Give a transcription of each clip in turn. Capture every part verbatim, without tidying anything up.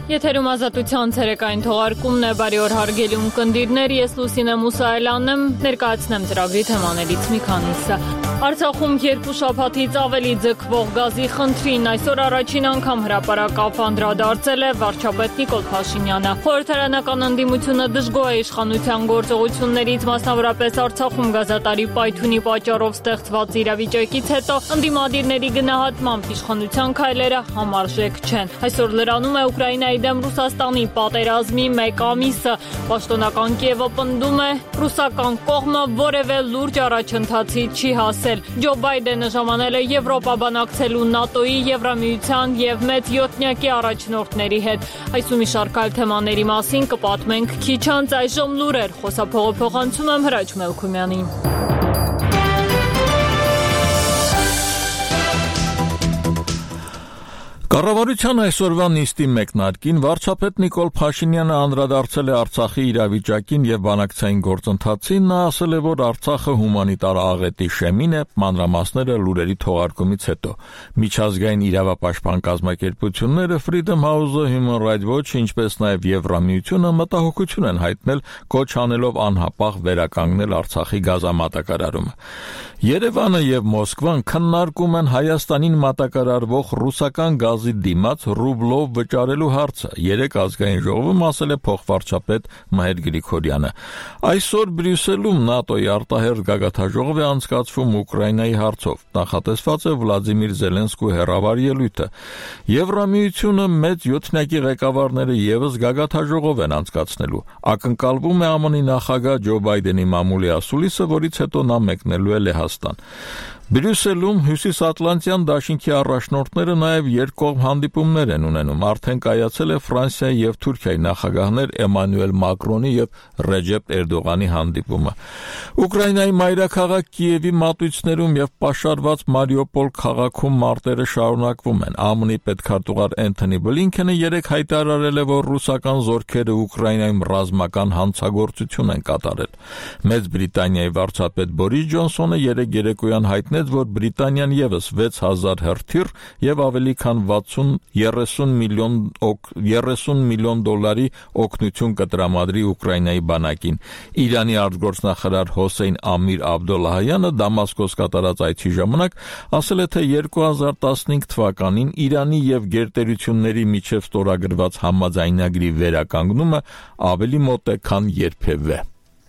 Եթերում ազատության ցերեկային թողարկումն է, բարի օր հարգելի ունկնդիրներ, ես Լուսինե Մուսայելյանն եմ, ներկայացնեմ ծրագրի թեմաներից մի քանիսը։ Արցախում երկու շաբաթից ավելի ձգվող գազի խնդրին այսօր առաջին անգամ հրապարակավ անդրադարձել է վարչապետ Նիկոլ Փաշինյանը։ Խորհրդարանական ընդդիմությունը դժգոհ է իշխանության գործողություններից, մասնավորապես Արցախում գազատարի պայթյունի պատճառով ստեղծված իրավիճակից հետո ընդդիմադիրների գնահատմամբ իշխանության քայլերը համարժեք չեն։ Այսօր լրանում է Ուկրաինայի դեմ Ռուսաստանի պատերազմի մեկ ամիսը։ Պաշտոնական Կիևը պնդում է, ռուսական կողմը որևէ լուրջ առաջընթացի չի հասել։ Ջո Բայդենը ժամանել է Եվրոպա բանակցելու ՆԱՏՕ-ի, Եվրամիության եւ մեծ յոթնյակի առաջնորդների հետ։ Այս ու մի շարք այլ թեմաների մասին կպատմենք քիչ անց, այժմ լուրեր, խոսափողը փոխանցում եմ Հրաչ Մելքումյանին։ Կառավարության այսօրվա նիստի մեկնարկին վարչապետ Նիկոլ Փաշինյանը անդրադարձել է Արցախի իրավիճակին եւ բանակցային գործընթացին, նա ասել է, որ Արցախը հումանիտար աղետի շեմին է, մանրամասները լուրերի թողարկումից հետո։ Միջազգային իրավապաշտպան կազմակերպությունները Freedom House-ը, Human Rights Watch, ինչպես նաեւ Եվրամիությունը մտահոգություն են հայտնել, կոչ անելով անհապաղ վերականգնել Արցախի գազամատակարարումը։ Երևանը եւ Մոսկվան քննարկում են Հայաստանին մատակարարվող ռուսական գազի դիմաց ռուբլով վճարելու հարցը, երեք ազգային ժողովում ասել է փոխվարչապետ Մհեր Գրիգորյանը։ Այսօր Բրյուսելում ՆԱՏՕ-ի արտահերթ գագաթնաժողով է անցկացվում Ուկրաինայի հարցով, նախատեսված է Վլադիմիր Զելենսկու հեռավար ելույթը։ Եվրամիությունը մեծ յոթնյակի ղեկավարները եւս գագաթնաժողով են անցկացնելու։ Ակնկալվում է ԱՄՆ-ի նախագահ Ջո Բայդենի մամուլի ասուլիսը, որից հետո նա մեկնելու է Լեհաստան։ Բրյուսելում Հյուսիսատլանտյան դաշինքի առաջնորդները նաև երկկողմ հանդիպումներ են ունենում։ Արդեն կայացել է Ֆրանսիայի եւ Թուրքիայի նախագահներ Էմանուել Մակրոնի եւ Ռեջեփ Էրդողանի հանդիպումը։ Ուկրաինայի մայրաքաղաք Կիևի մատույցներում եւ պաշարված Մարիուպոլ քաղաքում մարտերը շարունակվում են։ ԱՄՆ-ի պետքարտուղար Էնթոնի Բլինքենը երեկ հայտարարել է, որ ռուսական զորքերը Ուկրաինայում ռազմական հանցագործություն են կատարել։ Մեծ Բրիտանիայի վարչապետ Բորիս Ջոնսոնը երեկ երեկոյան հայտնել որ Բրիտանիան եւս վեց հազար հրթիռ եւ ավելի քան երեսուն միլիոն դոլարի օգնություն կտրամադրի Ուկրաինայի բանակին։ Իրանի արտգործնախարար Հոսեյն Ամիր Աբդոլլահյանը Դամասկոս կատարած այցի ժամանակ ասել է, թե երկու հազար տասնհինգ թվականին Իրանի եւ գերտերությունների միջև ստորագրված համաձայնագրի վերականգնումը ավելի մոտ է, քան երբևէ։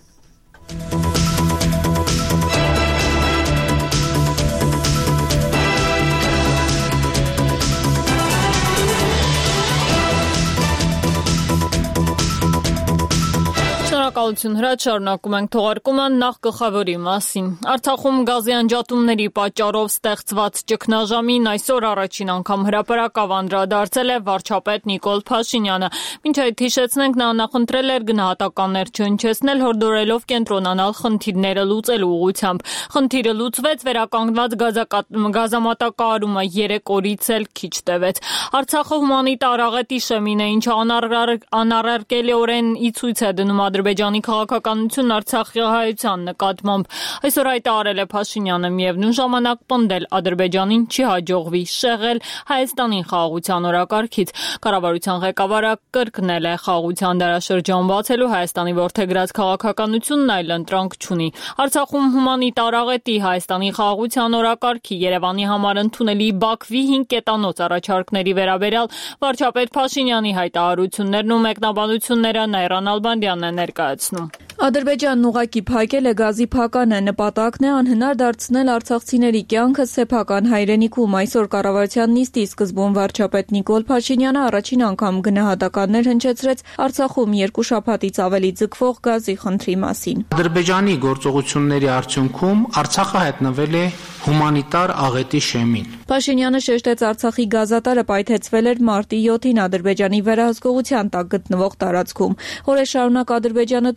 Շնորհակալություն Հրաչ, շարունակում ենք թողարկումը, նախ գլխավորի մասին։ Արցախում գազի անջատումների պատճառով ստեղծված ճգնաժամին այսօր առաջին անգամ հրապարակավ անդրադարձել է վարչապետ Նիկոլ Փաշինյանը։ Մինչ այդ հիշեցնենք, նա նախընտրել էր գնահատականներ չհնչեցնել, հորդորելով կենտրոնանալ խնդիրները լուծելու ուղղությամբ։ Խնդիրը լուծվեց, վերականգնված գազամատակարարումը երեք օրից էլ քիչ տևեց։ Արցախը հումանիտար աղետի շեմին է, ինչը անառարկելիորեն ի ցույց է դնում Ադրբեջանի քաղաքականությունն Արցախի հայության նկատմամբ։ Այսօր հայտարարել է Փաշինյանը, միևնույն ժամանակ պնդել Ադրբեջանին չի հաջողվի շեղել Հայաստանին խաղաղության օրակարգից։ Կառավարության ղեկավարը կրկնել է խաղաղության դարաշրջան բացելու Հայաստանի որդեգրած քաղաքականությունն այլ ընտրանք չունի։ Արցախում հումանիտար աղետի, Հայաստանի խաղաղության օրակարգի, Երևանի համար ընդունելի Բաքվի հինգ կետանոց առաջարկների վերաբերյալ վարչապետ Փաշինյանի հայտարարություններն ու մեկնաբանությունները Նայրան Ալբանդյանն է ներկայացնում։ Ադրբեջանն ուղղակի փակել է գազի փականը, նպատակն է անհնար դարձնել արցախցիների կյանքը սեփական հայրենիքում։ Այսօր կառավարության նիստի սկզբում վարչապետ Նիկոլ Փաշինյանը առաջին անգամ գնահատականներ հնչեցրեց Արցախում երկու շաբաթից ավելի ձգվող գազի խնդրի մասին։ Ադրբեջանի գործողությունների արդյունքում Արցախը հայտնվել է հումանիտար աղետի շեմին։ Փաշինյանը շեշտեց, Արցախի գազատարը պայթեցվել էր մարտի յոթին Ադրբեջանի վերահսկողության տակ գտնվող տարածքում։ Օրեր շարունակ Ադրբեջանը թույլ չէր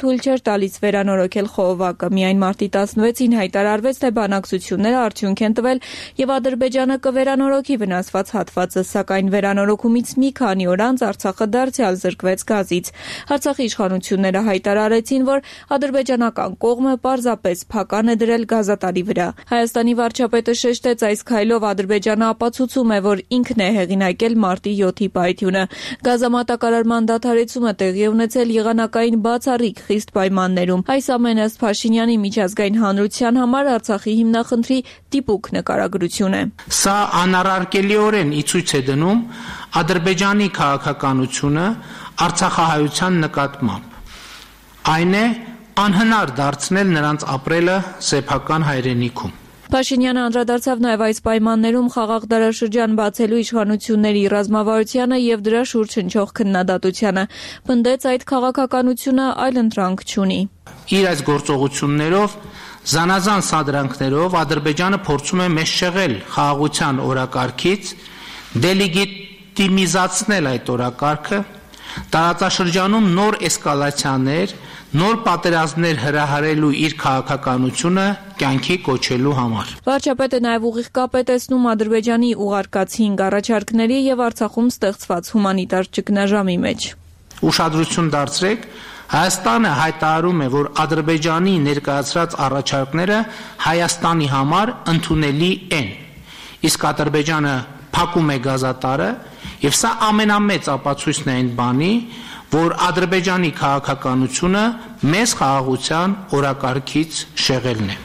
տալիս վերանորոգել խողովակը։ Միայն մարտի տասնվեցին հայտարարվեց, թե բանակցությունները արդյունք են տվել եւ Ադրբեջանը կվերանորոգի վնասված հատվածը, սակայն վերանորոգումից մի քանի օր անց Արցախը դարձյալ զրկվեց գազից։ Արցախի իշխանությունները հայտարարեցին, որ ադրբեջանական կողմը պարզապես փական է դրել գազատարի վրա։ Հայաստանի վարչապետը շեշտեց, այս քայլով Ադրբեջանը ապացուցում է, որ ինքն է հեղինակել մարտի յոթի պայթյունը։ Գազամատակարարման դադարեցումը տեղի ունեցել եղանակային բացառիկ խիստ պայմաններում։ Այս ամենը ըստ Փաշինյանի միջազգային հանրության համար Արցախի հիմնախնդրի դիպուկ նկարագրություն է։ Սա անառարկելիորեն ի ցույց է դնում Ադրբեջանի քաղաքականությունը արցախահայության նկատմամբ։ Այն է անհնար դարձնել նրանց ապրելը սեփական հայրենիքում։ Փաշինյանը անդրադարձավ նաև այս պայմաններում խաղաղ դարաշրջան բացելու իշխանությունների ռազմավարությանը եւ դրա շուրջ հնչող քննադատությանը։ Պնդեց, այդ քաղաքականությունը այլընտրանք չունի։ Իր այս գործողություններով զանազան սադրանքներով Ադրբեջանը փորձում է մեզ շեղել խաղաղության օրակարգից, դելեգիտիմիզացնել այդ օրակարգը, տարածաշրջանում նոր էսկալացիաներ, նոր պատերազմներ հրահարելու իր քաղաքականությունը կյանքի կոչելու համար։ Վարչապետը նաև ուղիղ կապ է տեսնում Ադրբեջանի ուղարկած հինգ առաջարկների եւ Արցախում ստեղծված հումանիտար ճգնաժամի մեջ։ Ուշադրություն դարձրեք, Հայաստանը հայտարարում է, որ Ադրբեջանի ներկայացրած առաջարկները Հայաստանի համար ընդունելի են, իսկ Ադրբեջանը փակում է գազատարը, եւ սա ամենամեծ ապացույցն է այն բանի, որ Ադրբեջանի քաղաքականությունը մեծ խաղաղության օրակարգից շեղելն է։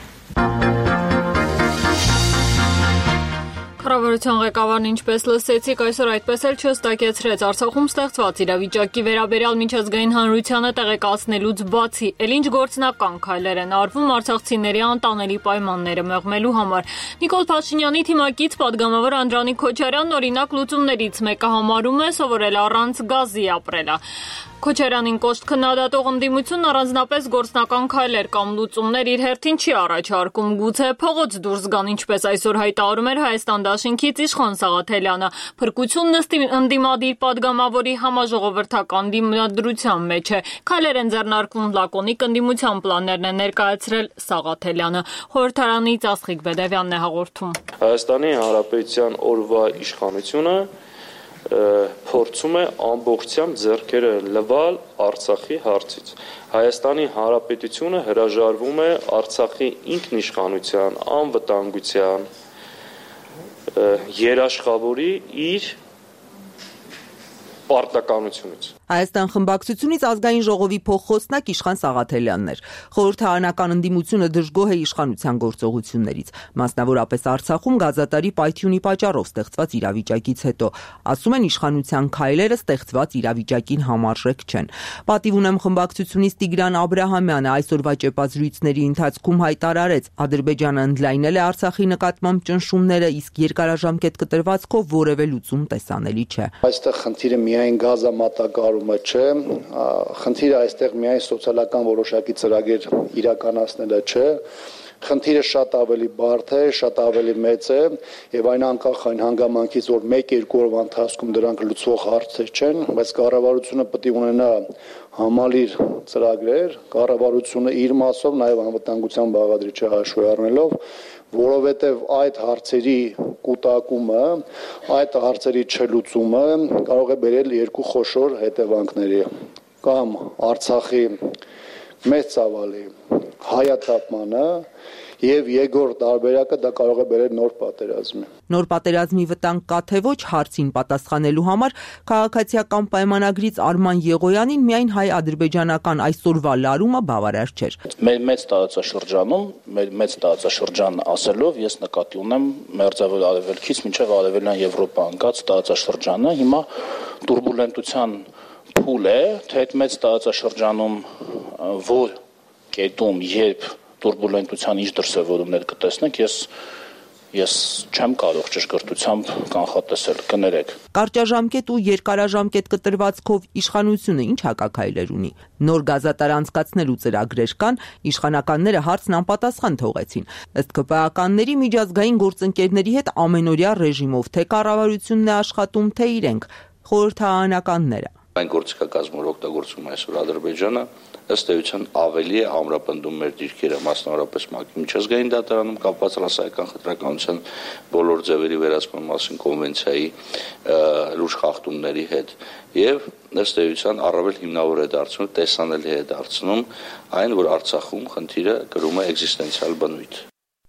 Կառավարության ղեկավարն ինչպես լսեցիք, այսօր այդպես էլ չհստակեցրեց Արցախում ստեղծված իրավիճակի վերաբերյալ միջազգային հանրությանը տեղեկացնելուց բացի, ել ինչ գործնական քայլեր են արվում արցախցիների անտանելի պայմանները մեղմելու համար։ Նիկոլ Փաշինյանի թիմակից պատգամավոր Անդրանիկ Քոչարյանն օրինակ լուծումներից մեկը համարում է սովորել առանց գազի ապրելը։ Քոչարյանին կոշտ քննադատող ընդդիմությունն առանձնապես գործնական քայլեր կամ լուծումներ իր հերթին չի առաջարկում, գուցե փողոց դուրս գան, ինչպես այսօր հայտարարում էր Հայաստան դաշինքից Իշխան Սաղաթելյանը։ Փրկությունն ըստ ընդդիմադիր պատգամավորի համաժողովրդական դիմադրության մեջ է։ Քայլեր են ձեռնարկվում, լակոնիկ ընդդիմության պլաններն է ներկայացրել Սաղաթելյանը։ Խորհրդարանից Աստղիկ Բեդևյանն է հաղորդում։ Հայաստանի Հանրապետության օրվա իշխանությունը փորձում է ամբողջությամբ ձեռքերը լվալ Արցախի հարցից։ Հայաստանի Հանրապետությունը հրաժարվում է Արցախի ինքնիշխանության, անվտանգության, երաշխավորի իր պարտականությունից։ Հայաստան խմբակցությունից ազգային ժողովի փոխխոսնակ Իշխան Սաղաթելյանն էր։ Խորհրդարանական ընդդիմությունը դժգոհ է իշխանության գործողություններից, մասնավորապես Արցախում գազատարի պայթյունի պատճառով ստեղծված իրավիճակից հետո։ Ասում են իշխանության քայլերը ստեղծված իրավիճակին համարժեք չեն։ Պատիվ ունեմ խմբակցությունից Տիգրան Աբրահամյանը այսօրվա ճեպազրույցների ընթացքում հայտարարեց, Ադրբեջանը ընդլայնել է Արցախի նկատմամբ ճնշումները, իսկ երկարաժամկետ կտրվածքով որևէ լուծում տեսանելի չէ։ Այստեղ խնդիրը միայն գազամատակարարումը չէ, խնդիրը այստեղ միայն սոցիալական որոշակի ծրագիր իրականացնելը չէ, խնդիրը շատ ավելի բարդ է, շատ ավելի մեծ է եւ այն անկախ այն հանգամանքից, որ մեկ-երկու օրվա ընթացքում դրանք լուծվող հարցեր չեն, բայց կառավարությունը պետք է ունենա համալիր ծրագրեր, կառավարությունը իր մասով նաեւ անվտանգության բաղադրիչը հաշվի առնելով, որովհետև այդ հարցերի կուտակումը, այդ հարցերի չլուծումը կարող է բերել երկու խոշոր հետևանքների, կամ Արցախի մեծ ծավալի հայաթափմանը եւ երկրորդ տարբերակը դա կարող է բերել նոր պատերազմի։ Նոր պատերազմի վտանգ կա թե ոչ հարցին պատասխանելու համար քաղաքացիական պայմանագրից Արման Եղոյանին միայն հայ-ադրբեջանական այսօրվա լարումը բավարար չէր։ Մեր մեծ տարածաշրջանում, մեր մեծ տարածաշրջան ասելով ես նկատի ունեմ մերձավոր արևելքից մինչև արևելյան Եվրոպա ընկած տարածաշրջանը հիմա տուրբուլենտության փուլ է, թե այդ մեծ տարածաշրջանում որ կետում երբ տուրբուլենտության ինչ դրսևորումներ կտեսնենք, ես ես չեմ կարող ճշգրտությամբ կանխատեսել, կներեք։ Կարճաժամկետ ու երկարաժամկետ կտրվածքով իշխանությունը ինչ հակաքայլեր ունի։ Նոր գազատար անցկացնելու ծրագրեր կան, իշխանականները հարցն անպատասխան թողեցին։ Ըստ ԿՊԱ-ականների միջազգային գործընկերների հետ ամենօրյա ռեժիմով թե կառավարությունն է աշխատում, թե իրենք, խորհրդարանականները։ այն գործիքակազմը, որ օգտագործում է այսօր Ադրբեջանը, ըստ էության ավելի է ամրապնդում մեր դիրքերը, մասնավորապես ՄԱԿ-ի միջազգային դատարանում կապված ռասայական խտրականության բոլոր ձևերի վերացման մասին կոնվենցիայի լուրջ խախտումների հետ եւ ըստ էության առավել հիմնավոր է դարձնում, տեսանելի է դարձնում այն, որ Արցախում խնդիրը կրում է էկզիստենցիալ բնույթ։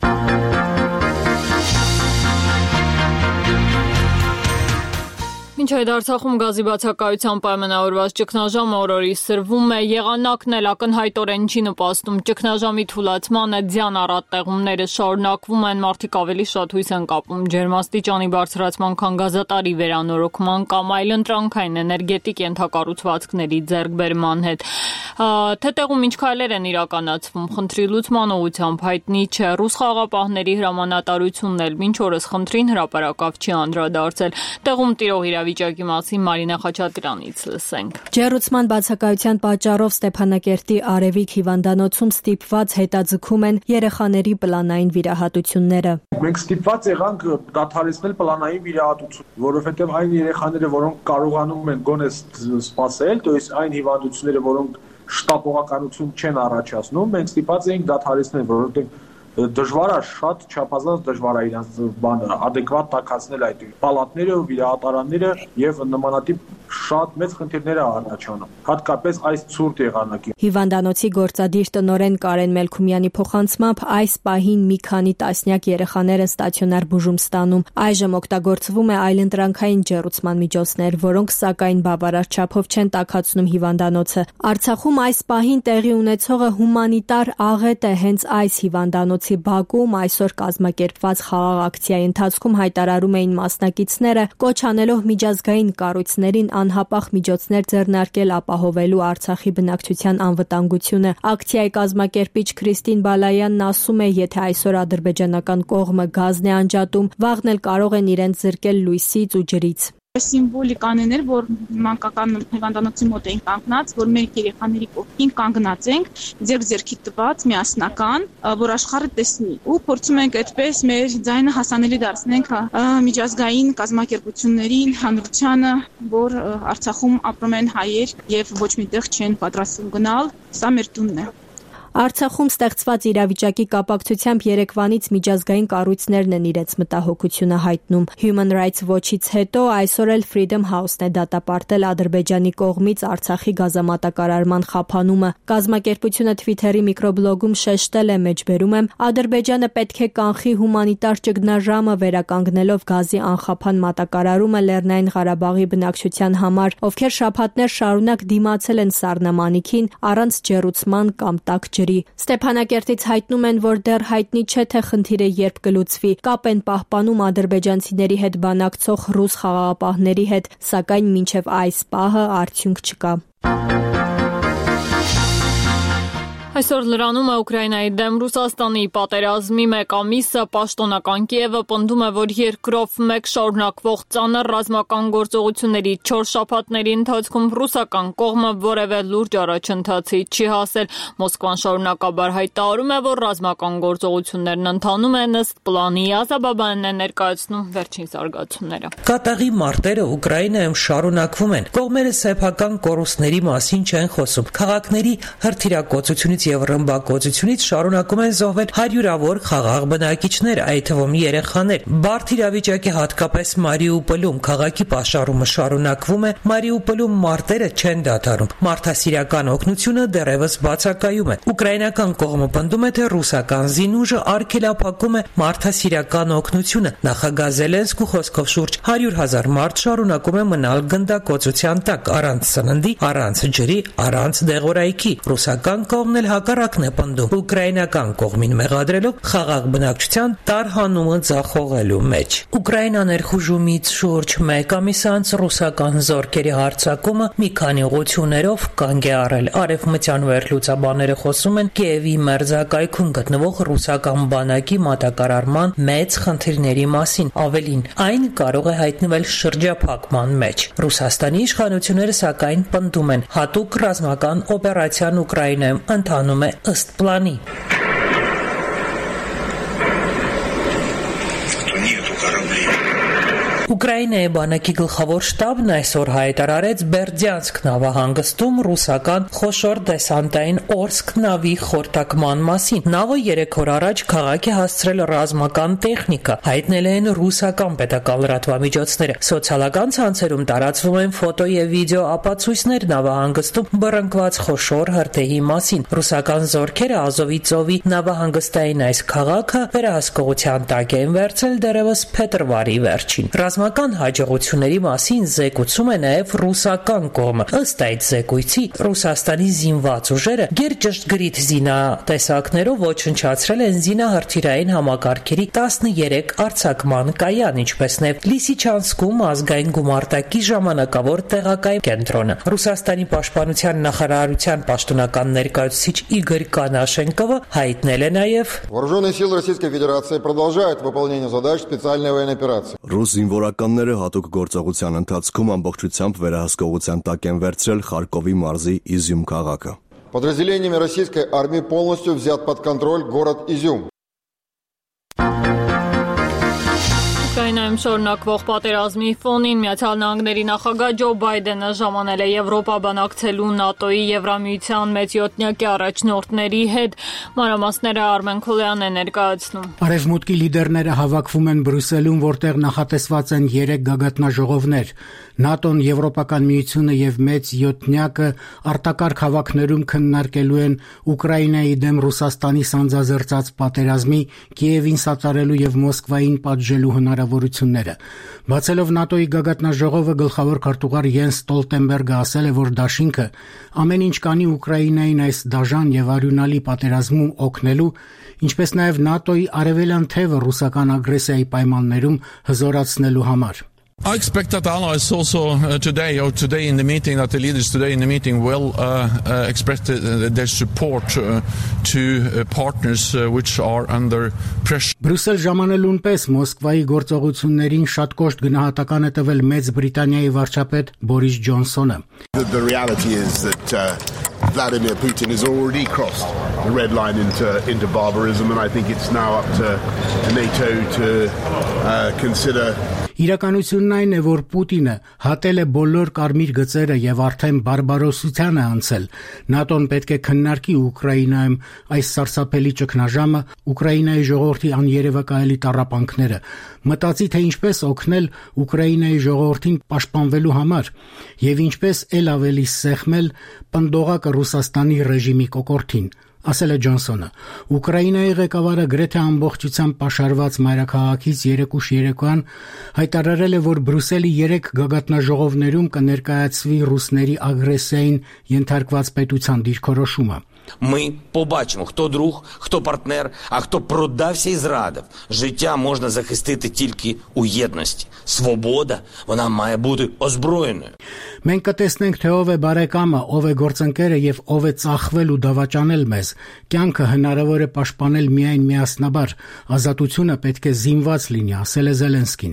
Մինչ այդ Արցախում գազի բացակայության պայմանավորված ճգնաժամը օրորի սրվում է, եղանակն էլ ակնհայտորեն չի նպաստում ճգնաժամի թուլացմանը, ձյան առատ տեղումները շարունակվում են, մարդիկ ավելի շատ հույս են կապում ջերմաստիճանի բարձրացման, քան գազատարի վերանորոգման կամ այլընտրանքային էներգետիկ ենթակառուցվածքների ձեռքբերման հետ։ Թե տեղում ինչ քայլեր են իրականացվում, խնդրի լուծման ուղղությամբ հայտնի չէ, ռուս խաղաղապահների հրամանատարությունն էլ մինչ օրս խնդրին հրապարակավ չի անդրադարձել։ Տեղում տիրող իրավիճակի մասին Մարինա Խաչատրյանից լսենք։ Ջեռուցման բացակայության պատճառով Ստեփանակերտի Արևիկ հիվանդանոցում ստիպված հետաձգում են երեխաների պլանային վիրահատությունները։ Մենք ստիպված եղանք դադարեցնել պլանային վիրահատություն, որովհետև այն երեխաները, որոնք կարողանում են գոնե սպասել, то есть այն հիվանդությունները, որոնք շտապողականություն չեն առաջացնում, մենք ստիպված էինք դադարեցնել, որովհետև դժվար է, շատ չափազանց դժվար է իրանց բանը adekvat տաքացնել այդ պալատները, վիրահատարանները եւ նմանատիպ շատ մեծ խնդիրներ է առաջանում, հատկապես այս ցուրտ եղանակին։ Հիվանդանոցի գործադիր տնօրեն Կարեն Մելքումյանի փոխանցմամբ այս պահին մի քանի տասնյակ երեխաներ են ստացիոնար բուժում ստանում։ Այժմ օգտագործվում է այլընտրանքային ջեռուցման միջոցներ, որոնք սակայն բավարար չափով չեն տաքացնում հիվանդանոցը։ Արցախում այս պահին տեղի ունեցողը հումանիտար աղետ է հենց այս հիվանդանոցի Բաքվում այսօր կազմակերպված խաղաղ ակցիայի ընթացքում հայտարարում էին մասնակիցները, կոչ անելով միջազգային կառույցներին անհապաղ միջոցներ ձեռնարկել ապահովելու Արցախի բնակչության անվտանգությունը։ Ակցիայի կազմակերպիչ Քրիստին Բալայանն ասում է, եթե այսօր ադրբեջանական կողմը գազն է անջատում, վաղն էլ կարող են իրենց զրկել լույսից ու ջրից։ Սիմվոլիկան էր, որ մանկական հիվանդանոցի մոտ էին կանգնած, որ մեր երեխաների կողքին կանգնած ենք, ձեռք-ձեռքի տված, միասնական, որ աշխարհը տեսնի։ Ու փորձում ենք այդպես մեր ձայնը հասանելի դարձնենք միջազգային կազմակերպություններին, հանրությանը, որ Արցախում ապրում են հայեր եւ ոչ միտեղ չեն պատրաստվում գնալ, սա մեր տունն է։ Արցախում ստեղծված իրավիճակի կապակցությամբ երեկվանից միջազգային կառույցներն են իրենց մտահոգությունը հայտնում։ Human Rights Watch-ից հետո այսօր էլ Freedom House-ն է դատապարտել Ադրբեջանի կողմից Արցախի գազամատակարարման խափանումը։ Կազմակերպությունը Twitter-ի միկրոբլոգում շեշտել է, մեջբերում եմ, Ադրբեջանը պետք է կանխի հումանիտար ճգնաժամը վերականգնելով գազի անխափան մատակարարումը Լեռնային Ղարաբաղի բնակչության համար, ովքեր շաբաթներ շարունակ դիմացել են սառնամանիքին առանց ջեռուցման կամ տաք Ստեփանակերտից հայտնում են, որ դեռ հայտնի չէ, թե խնդիրը երբ կլուծվի։ Կապ են պահպանում ադրբեջանցիների հետ բանակցող ռուս խաղաղապահների հետ, սակայն մինչև այս պահը արդյունք չկա։ Այսօր լրանում է Ուկրաինայի դեմ Ռուսաստանի պատերազմի մեկ ամիսը, պաշտոնական Կիևը պնդում է, որ երկրով մեկ շարունակվող ծանր ռազմական գործողությունների չորս շաբաթների ընթացքում ռուսական կողմը որևէ լուրջ առաջընթացի չի հասել։ Մոսկվան շարունակաբար հայտարարում է, որ ռազմական գործողություններն ընթանում են ըստ պլանի։ Ազաբաբանն է ներկայացնում վերջին զարգացումները։ Կատաղի մարտերը Ուկրաինայում շարունակվում են։ Կողմերը սեփական կորուստների մասին չեն խոսում։ Քաղաքների հրթիռակոծությունից եւ ռմբակոծությունից շարունակում են զոհվել հարյուրավոր խաղաղ բնակիչներ, այդ թվում երեխաներ։ Բարդ իրավիճակի հատկապես Մարիուպոլում քաղաքի պաշարումը շարունակվում է, Մարիուպոլում մարտերը չեն դադարում։ Մարդասիրական օգնությունը դեռևս բացակայում է։ Ուկրաինական կողմը պնդում է, թե ռուսական զինուժը արգելափակում է մարդասիրական օգնությունը։ Նախագահ Զելենսկու խոսքով շուրջ հարյուր հազար մարդ շարունակում է մնալ գնդակոծության տակ, առանց սննդի, առանց ջրի, առանց դեղորայքի։ Ռուսական կողմն էլ հակառակն է պնդում, ուկրաինական կողմին մեղադրելով խաղաղ բնակչության տարհանումը ձախողելու մեջ։ Ուկրաինա ներխուժումից շուրջ մեկ ամիս անց ռուսական զորքերի հարձակումը մի քանի ուղղություններով կանգ է առել։ Արևմտյան վերլուծաբանները խոսում են Կիևի մերձակայքում գտնվող ռուսական բանակի մատակարարման մեծ խնդիրների մասին։ Ավելին, այն կարող է հայտնվել շրջափակման մեջ։ Ռուսաստանի իշխանությունները սակայն պնդում են, հատուկ ռազմական օպերացիան Ուկրաինայում ընթանում է ըստ պլանի։ Ուկրաինայի բանակի գլխավոր շտաբն այսօր հայտարարեց Բերդյանսկ նավահանգստում ռուսական խոշոր դեսանտային Օրսկ նավի խորտակման մասին։ Նավը երեք օր առաջ քաղաք է հասցրել ռազմական տեխնիկա, հայտնել են ռուսական պետական լրատվամիջոցները։ Սոցիալական ցանցերում տարածվում են ֆոտո եւ վիդեո ապացույցներ նավահանգստում բռնկված խոշոր հրթեհի մասին։ Ռուսական զորքերը Ազովի ծովի նավահանգստային այս քաղաքը վերահսկողության տակ են վերցել դեռևս փետրվարի վերջին։ Ռազմական հաջողությունների մասին զեկուցում է նաեւ ռուսական կողմը։ Ըստ այդ զեկույցի Ռուսաստանի զինված ուժերը գերճշգրիտ զինատեսակներով ոչնչացրել են զինահրթիռային համակարգերի տասներեք արձակման կայան, ինչպես նաեւ Լիսիչանսկում ազգային գումարտակի ժամանակավոր տեղակայ կենտրոնը։ Ռուսաստանի պաշտպանության նախարարության պաշտոնական ներկայացուցիչ Իգոր Կանաշենկովը հայտնել է նաեւ Вооруженные силы Российской Федерации продолжают выполнение задач специальной военной операции. Ռուս զինվորականները հատուկ գործողության ընթացքում ամբողջությամբ վերահսկողության տակ են վերցրել Խարկովի մարզի Իզյում քաղաքը։ Подразделениями российской армии полностью взят под контроль город Изюм. Ուկրաինայում շարունակվող պատերազմի ֆոնին Միացյալ Նահանգների նախագահ Ջո Բայդենը ժամանել է Եվրոպա բանակցելու ՆԱՏՕ-ի Եվրամիության մեծյոթնյակի առաջնորդների հետ։ Մանրամասները Արմեն Քոլյանն է ներկայացնում։ Արևմուտքի լիդերները հավաքվում են Բրյուսելում, որտեղ նախատեսված են երեք գագաթնաժողովներ։ ՆԱՏՕ-ն, Եվրոպական միությունը եւ մեծ յոթնյակը արտակարգ հավաքներում քննարկելու են Ուկրաինայի դեմ Ռուսաստանի սանձազերծած պատերազմի, Կիևին սատարելու եւ Մոսկվային պատժելու հնարավորությունները։ Բացելով ՆԱՏՕ-ի գագաթնաժողովը գլխավոր քարտուղար Յենս Ստոլտենբերգը ասել է, որ դաշինքը ամեն ինչ կանի Ուկրաինային այս դաժան եւ արյունալի պատերազմում օգնելու, ինչպես նաեւ ՆԱՏՕ-ի արևելյան թևը ռուսական ագրեսիայի պայմաններում հզորացնելու համար։ I expect that allies also uh, today or today in the meeting that the leaders today in the meeting will uh, uh, express the, their support uh, to uh, partners uh, which are under pressure. Բրյուսել ժամանելուն պես Մոսկվայի գործողություններին շատ կոշտ գնահատական է տվել Մեծ Բրիտանիայի վարչապետ Բորիս Ջոնսոնը։ The, the reality is that uh, Vladimir Putin has already crossed the red line into into barbarism, and I think it's now up to NATO to uh, consider. Իրականությունն այն է, որ Պուտինը հատել է բոլոր կարմիր գծերը եւ արդեն բարբարոսության է անցել։ ՆԱՏՕ-ն պետք է քննարկի Ուկրաինայում այս սարսափելի ճգնաժամը, Ուկրաինայի ժողովրդի աներևակայելի տառապանքները, մտածի թե ինչպես օգնել Ուկրաինայի ժողովրդին պաշտպանվելու համար եւ ինչպես ել ավելի սեղմել պնդողակը Ռուսաստանի ռեժիմի կոկորդին։ Ասել է Ջոնսոնը։ Ուկրաինայի ղեկավարը գրեթե ամբողջությամբ պաշարված մայրաքաղաքից երեկուշ երեկոյան հայտարարել է, որ Բրյուսելի երեք գագաթնաժողովներում կներկայացվի ռուսների ագրեսիային ենթարկված պետության դիրքորոշումը։ Ми побачимо, хто друг, хто партнер, а хто продався і зрадив. Життя можна захистити тільки у єдності. Свобода, вона має бути озброєною. Մենք կտեսնենք, թե ով է բարեկամը, ով է գործընկերը եւ ով է ծախվել ու դավաճանել մեզ։ Կյանքը հնարավոր է պաշտպանել միայն միասնաբար։ Ազատությունը պետք է զինված լինի, ասել է Զելենսկին։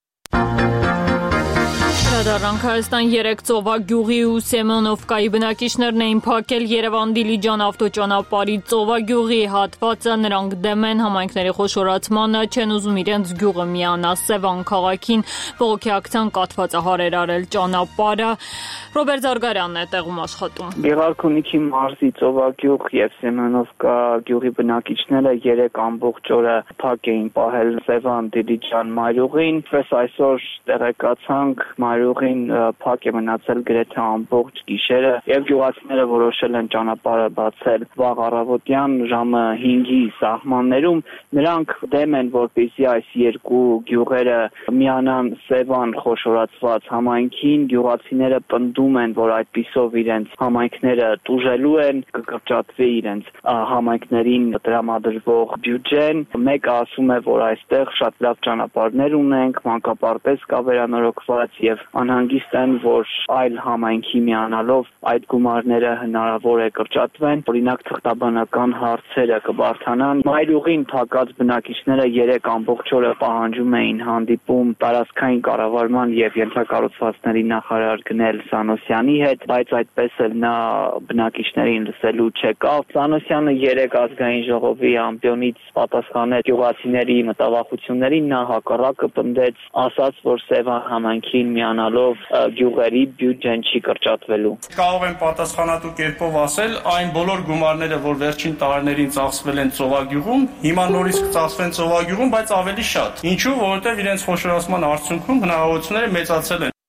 Դրանք Հայաստան երեք ծովագյուղի ու Սեմոնովկայի բնակիչներն էին փակել Երևան-Դիլիջան ավտոճանապարհի ծովագյուղի հատվածը, նրանք դեմ են համայնքների խոշորացմանը, չեն ուզում իրենց գյուղը միանա Սևան քաղաքին, բողոքի ակցիան կաթվածահարեր արել ճանապարհը։ Ռոբերտ Զարգարյանն է տեղում աշխատում։ Գեղարքունիքի մարզի ծովագյուղ եւ Սեմոնովկա գյուղի բնակիչները երեք ամբողջ օրը փակ էին պահել Սևան-Դիլիջան մայրուղին, պես այսօր տեղեկացանք մայրուղին փակ է մնացել գրեթե ամբողջ գիշերը եւ գյուղացիները որոշել են ճանապարհը բացել վաղ առավոտյան ժամը հինգի սահմաններում։ Նրանք դեմ են, որպեսզի այս երկու գյուղերը միանան Սևան խոշորացված համայնքին։ Գյուղացիները պնդում են, որ այդպիսով իրենց համայնքները տուժելու են, կկրճատվի իրենց համայնքներին տրամադրվող բյուջեն։ Մեկը ասում է, որ այստեղ շատ լավ ճանապարհներ ունենք, մանկապարտեզ կա վերանորոգված եւ անհանգիստ են, որ այլ համայնքի միանալով այդ գումարները հնարավոր է կրճատվեն, օրինակ թղթաբանական հարցերը կբարթանան։ Մայրուղին փակած բնակիչները երեք ամբողջ օրը պահանջում էին հանդիպում տարածքային կառավարման եւ ենթակառուցվածքների նախարար Գնել Սանոսյանի հետ, բայց այդպես էլ նա բնակիչներին լսելու չեկավ։ Սանոսյանը երեք ազգային ժողովի ամբիոնից պատասխանեց գյուղացիների մտավախություններին, նա հակառակը պնդեց, ասաց, որ Սևան համայնքին միանալով գյուղերի բյուջեն չի կրճատվելու։ Կարող եմ պատասխանատու կերպով ասել, այն բոլոր գումարները, որ վերջին տարիներին ծախսվել են Ծովագյուղում, հիմա նորից կծախսվեն Ծովագյուղում, բայց ավելի շատ։ Ինչու՞, որովհետև իրենց խոշորացման արդյունքում հնարավորությունները մեծացել են։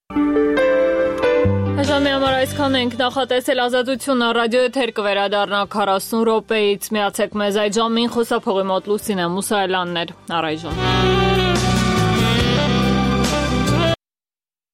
Ժամի համար այսքան ենք, նախատեսել Ազատությունը ռադիո եթեր կվերադառնա քառասուն րոպեից, միացեք մեզ այդ ժամին, խոսափողի մոտ Լուսինե Մուսայելյանն էր, առայժմ։